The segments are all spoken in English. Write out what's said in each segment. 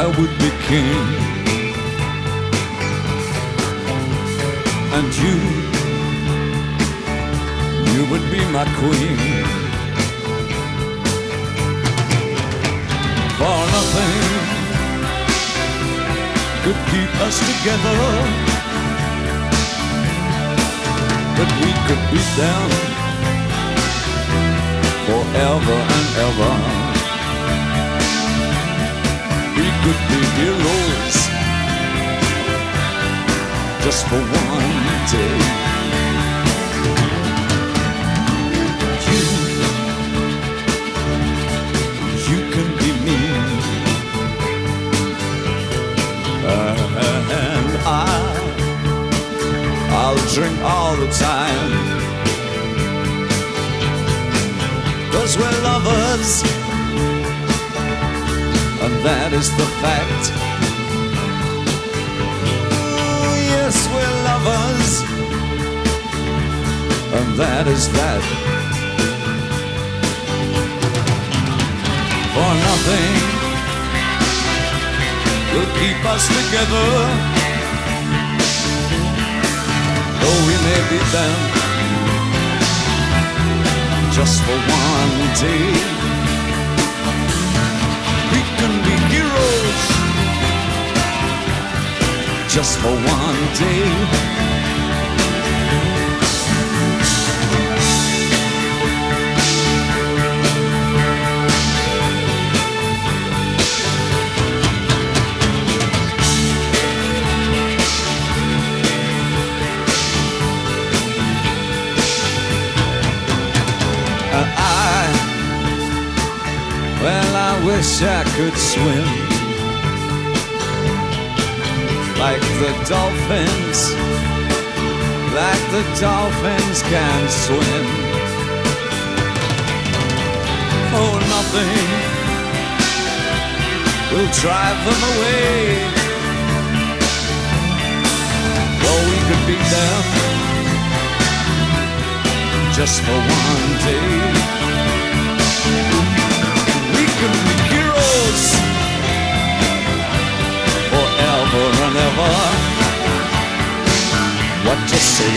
I would be king, and you would be my queen. For nothing could keep us together, but we could be them forever and ever. We could be heroes just for one day. You can be me, and I'll drink all the time, 'cause we're lovers, and that is the fact. Ooh, yes, we're lovers, and that is that. For nothing will keep us together, though we may be them just for one day. We can be heroes just for one day. Well, I wish I could swim like the dolphins, like the dolphins can swim. Oh, nothing will drive them away, though we could beat them just for one day. We can be heroes forever and ever. What you say?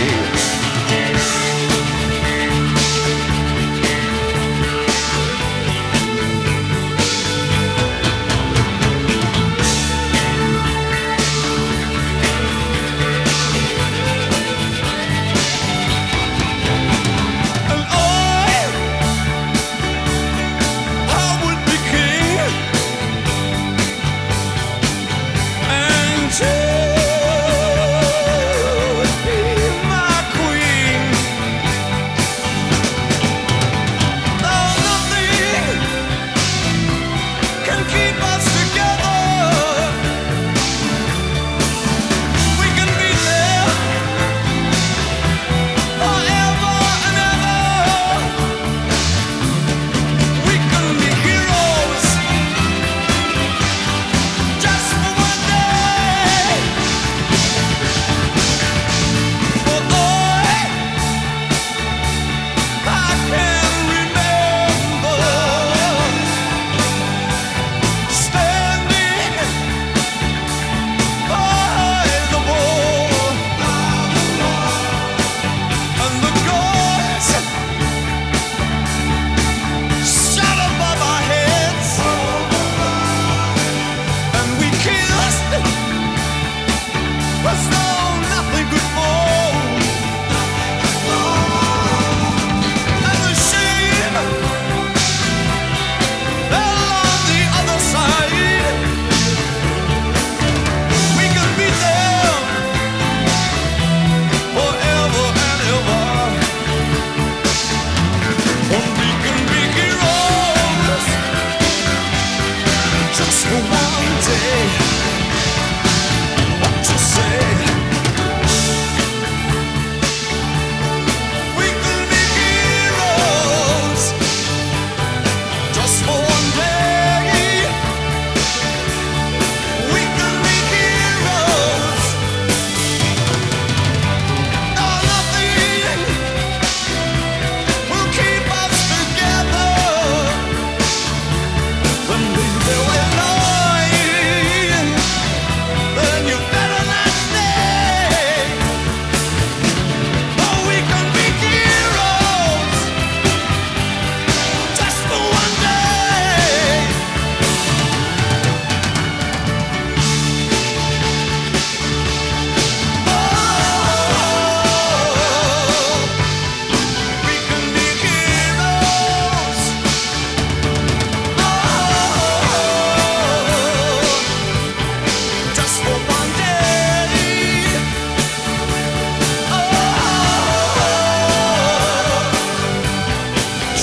You would be my queen.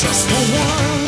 just for one.